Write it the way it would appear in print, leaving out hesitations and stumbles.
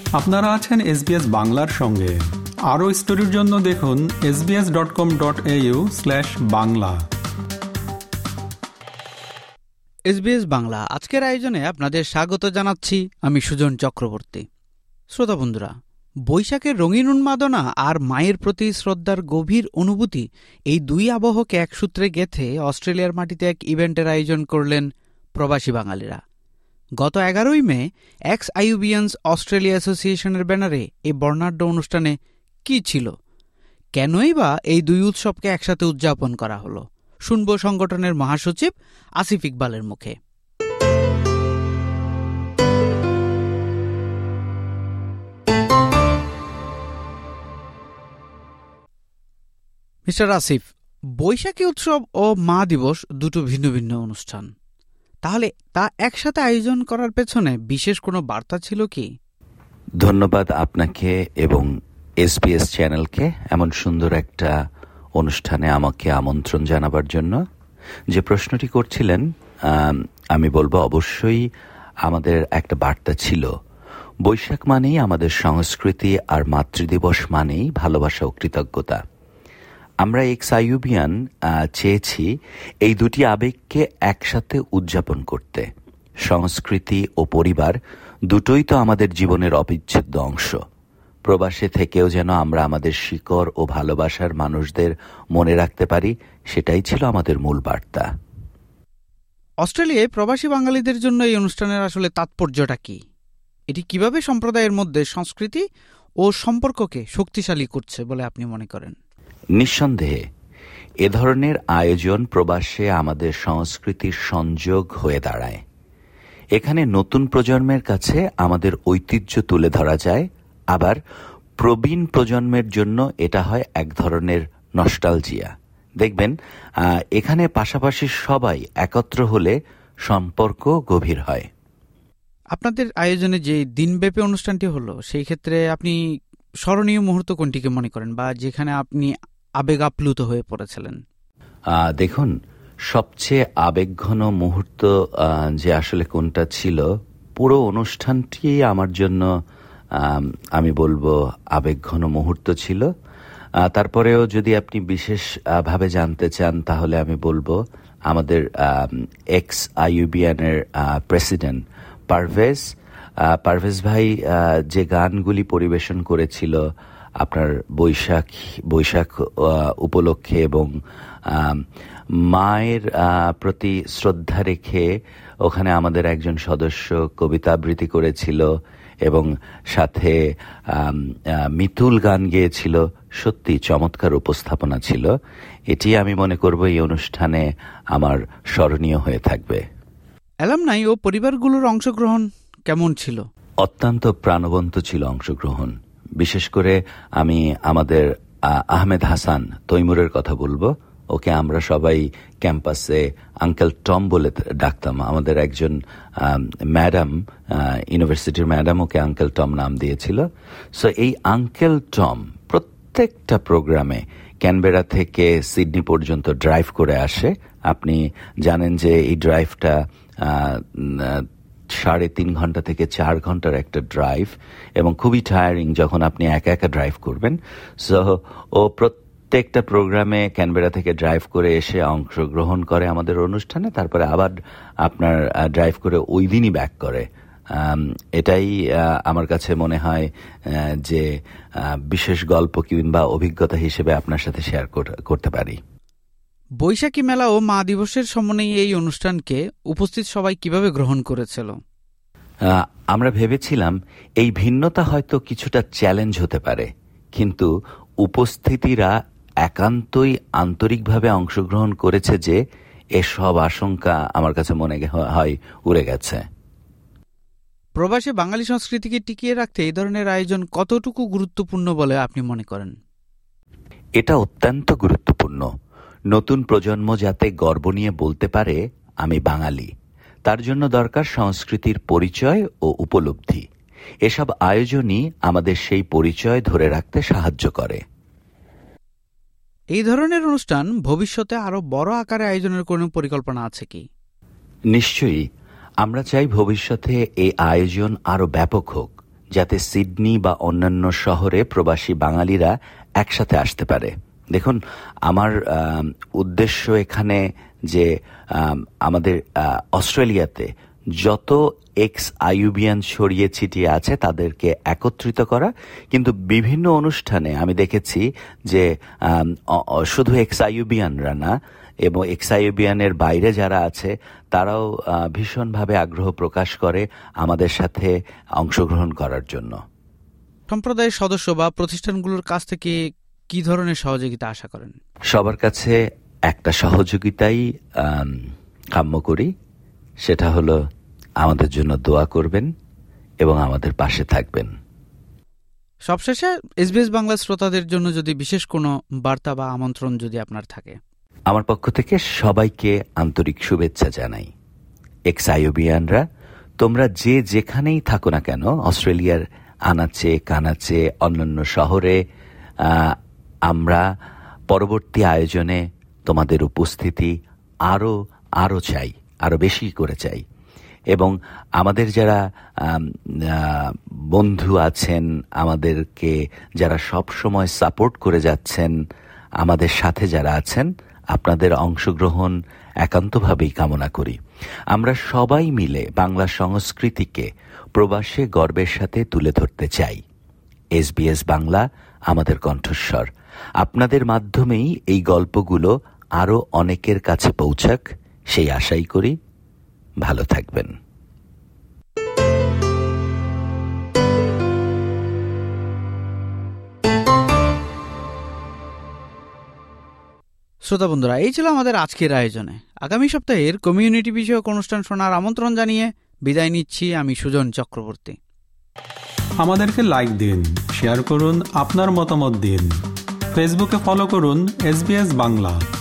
আপনারা আছেন SBS বাংলার সঙ্গে। আরও স্টোরির জন্য দেখুন sbs.com.au/বাংলা। SBS বাংলা আজকের আয়োজনে আপনাদের স্বাগত জানাচ্ছি। আমি সুজন চক্রবর্তী। শ্রোতা বন্ধুরা, বৈশাখের রঙিন উন্মাদনা আর মায়ের প্রতি শ্রদ্ধার গভীর অনুভূতি, এই দুই আবহকে এক সূত্রে গেঁথে অস্ট্রেলিয়ার মাটিতে এক ইভেন্টের আয়োজন করলেন প্রবাসী বাঙালিরা। গত 11ই মে এক্স আইইউবিয়ানস অস্ট্রেলিয়া অ্যাসোসিয়েশনের ব্যানারে এই বর্ণাঢ্য অনুষ্ঠানে কি ছিল, কেনই বা এই দুই উৎসবকে একসাথে উদযাপন করা হলো, শুনব সংগঠনের মহাসচিব আসিফ ইকবালের মুখে। মিস্টার আসিফ, বৈশাখী উৎসব ও মা দিবস দুটো ভিন্ন ভিন্ন অনুষ্ঠান, তাহলে তা একসাথে আয়োজন করার পেছনে বিশেষ কোনো বার্তা ছিল কি? ধন্যবাদ আপনাকে এবং SBS চ্যানেলকে এমন সুন্দর একটা অনুষ্ঠানে আমাকে আমন্ত্রণ জানাবার জন্য। যে প্রশ্নটি করছিলেন, আমি বলবো অবশ্যই আমাদের একটা বার্তা ছিল। বৈশাখ মানেই আমাদের সংস্কৃতি, আর মাতৃদিবস মানেই ভালোবাসা ও কৃতজ্ঞতা। আমরা এক্স আইইউবিয়ান চেয়েছি এই দুটি আবেগকে একসাথে উদযাপন করতে। সংস্কৃতি ও পরিবার দুটোই তো আমাদের জীবনের অবিচ্ছেদ্য অংশ। প্রবাসে থেকেও যেন আমরা আমাদের শিকড় ও ভালোবাসার মানুষদের মনে রাখতে পারি, সেটাই ছিল আমাদের মূল বার্তা। অস্ট্রেলিয়ায় প্রবাসী বাঙালিদের জন্য এই অনুষ্ঠানের আসলে তাৎপর্যটা কি? এটি কিভাবে সম্প্রদায়ের মধ্যে সংস্কৃতি ও সম্পর্ককে শক্তিশালী করছে বলে আপনি মনে করেন? নিঃসন্দেহে এ ধরনের আয়োজন প্রবাসে আমাদের সংস্কৃতির সংযোগ হয়ে দাঁড়ায়। এখানে নতুন প্রজন্মের কাছে আমাদের ঐতিহ্য তুলে ধরা যায়, আবার প্রবীণ প্রজন্মের জন্য এটা হয় এক ধরনের নস্টালজিয়া। দেখবেন এখানে পাশাপাশি সবাই একত্র হলে সম্পর্ক গভীর হয়। আপনাদের আয়োজনে যে দিনব্যাপী অনুষ্ঠানটি হলো, সেই ক্ষেত্রে আপনি স্মরণীয় মুহূর্ত কোনটিকে মনে করেন, বা যেখানে আপনি আবেগ আপ্লুত হয়ে পড়েছিলেন? দেখুন, সবচেয়ে আবেগঘন মুহূর্ত যে আসলে কোনটা ছিল, পুরো অনুষ্ঠানটি আমার জন্য আমি বলবো আবেগঘন মুহূর্ত ছিল। তারপরেও যদি আপনি বিশেষ ভাবে জানতে চান, তাহলে আমি বলবো আমাদের এক্স আইইউবিয়ানের প্রেসিডেন্ট পারভেজ ভাই যে গানগুলি পরিবেশন করেছিল আপনার বৈশাখ উপলক্ষে, এবং মায়ের প্রতি শ্রদ্ধা রেখে ওখানে আমাদের একজন সদস্য কবিতা আবৃত্তি করেছিল এবং সাথে মিতুল গান গেয়েছিল। সত্যি চমৎকার উপস্থাপনা ছিল। এটি আমি মনে করব এই অনুষ্ঠানে আমার স্মরণীয় হয়ে থাকবে। অ্যালামনাই ও পরিবারগুলোর অংশগ্রহণ কেমন ছিল? অত্যন্ত প্রাণবন্ত ছিল অংশগ্রহণ। বিশেষ করে আমি আমাদের আহমেদ হাসান তৈমুরের কথা বলবো। ওকে আমরা সবাই ক্যাম্পাসে আঙ্কেল টম বলে ডাকতাম। আমাদের একজন ম্যাডাম, ইউনিভার্সিটির ম্যাডাম, ওকে আঙ্কেল টম নাম দিয়েছিল। সো এই আঙ্কেল টম প্রত্যেকটা প্রোগ্রামে ক্যানবেরা থেকে সিডনি পর্যন্ত ড্রাইভ করে আসে। আপনি জানেন যে এই ড্রাইভটা 3.5 ঘন্টা থেকে 4 ঘন্টার একটা ড্রাইভ, এবং খুবই টায়ারিং যখন আপনি একা একা ড্রাইভ করবেন। সো ও প্রত্যেকটা প্রোগ্রামে ক্যানবেরা থেকে ড্রাইভ করে এসে অংশগ্রহণ করে আমাদের অনুষ্ঠানে, তারপরে আবার আপনার ড্রাইভ করে ওই দিনই ব্যাক করে। এটাই আমার কাছে মনে হয় যে বিশেষ গল্প কিংবা অভিজ্ঞতা হিসেবে আপনার সাথে শেয়ার করতে পারি। বৈশাখী মেলা ও মা দিবসের সমন্বয়ে এই অনুষ্ঠানকে উপস্থিত সবাই কিভাবে গ্রহণ করেছিল? আমরা ভেবেছিলাম এই ভিন্নতা হয়তো কিছুটা চ্যালেঞ্জ হতে পারে, কিন্তু উপস্থিতিরা একান্তই আন্তরিকভাবে অংশগ্রহণ করেছে যে এসব আশঙ্কা আমার কাছে মনে হয় উড়ে গেছে। প্রবাসী বাঙালি সংস্কৃতিকে টিকিয়ে রাখতে এই ধরনের আয়োজন কতটুকু গুরুত্বপূর্ণ বলে আপনি মনে করেন? এটা অত্যন্ত গুরুত্বপূর্ণ। নতুন প্রজন্ম যাতে গর্ব নিয়ে বলতে পারে আমি বাঙালি, তার জন্য দরকার সংস্কৃতির পরিচয় ও উপলব্ধি। এসব আয়োজনই আমাদের সেই পরিচয় ধরে রাখতে সাহায্য করে। এই ধরনের অনুষ্ঠান ভবিষ্যতে আরো বড় আকারে আয়োজনের কোনো পরিকল্পনা আছে কি? নিশ্চয়ই। আমরা চাই ভবিষ্যতে এই আয়োজন আরো ব্যাপক হোক, যাতে সিডনি বা অন্যান্য শহরে প্রবাসী বাঙালিরা একসাথে আসতে পারে। দেখুন, আমার উদ্দেশ্য এখানে যে আমাদের অস্ট্রেলিয়াতে যত এক্স আইইউবিয়ান ছড়িয়ে ছিটিয়ে আছে তাদেরকে একত্রিত করা, কিন্তু বিভিন্ন অনুষ্ঠানে আমি দেখেছি যে শুধু এক্স আইইউবিয়ানরা না, এবং এক্স আইইউবিয়ানের বাইরে যারা আছে তারাও ভীষণভাবে আগ্রহ প্রকাশ করে আমাদের সাথে অংশগ্রহণ করার জন্য। সম্প্রদায়ের সদস্য বা প্রতিষ্ঠানগুলোর কাছ থেকে কি ধরনের সহযোগিতা আশা করেন? সবার কাছে একটা সহযোগিতাই কাম্য করি, সেটা হলো আমাদের জন্য দোয়া করবেন এবং আমাদের পাশে থাকবেন। সবশেষে এসবিএস বাংলা শ্রোতাদের জন্য যদি বিশেষ কোনো বার্তা বা আমন্ত্রণ যদি আপনার থাকে? আমার পক্ষ থেকে সবাইকে আন্তরিক শুভেচ্ছা জানাই। এক্স আইইউবিয়ানরা তোমরা যে যেখানেই থাকো না কেন, অস্ট্রেলিয়ার আনাচে কানাচে অন্যান্য শহরে, আমরা পরবর্তী আয়োজনে তোমাদের উপস্থিতি আরো চাই, আরো বেশি করে চাই। এবং আমাদের যারা বন্ধু আছেন, আমাদেরকে যারা সব সময় সাপোর্ট করে যাচ্ছেন, আমাদের সাথে যারা আছেন, আপনাদের অংশগ্রহণ একান্তভাবেই কামনা করি। আমরা সবাই মিলে বাংলা সংস্কৃতিকে প্রবাসে গর্বের সাথে তুলে ধরতে চাই। এসবিএস বাংলা আমাদের কণ্ঠস্বর। আপনাদের মাধ্যমেই এই গল্পগুলো আরো অনেকের কাছে পৌঁছাক, সেই আশাই করি। ভালো থাকবেন। শ্রোতা বন্ধুরা, এই ছিল আমাদের আজকের আয়োজনে। আগামী সপ্তাহের কমিউনিটি বিষয়ক অনুষ্ঠান শোনার আমন্ত্রণ জানিয়ে বিদায় নিচ্ছি আমি সুজন চক্রবর্তী। আমাদেরকে লাইক দিন, শেয়ার করুন, আপনার মতামত দিন। ফেসবুকে ফলো করুন SBS বাংলা।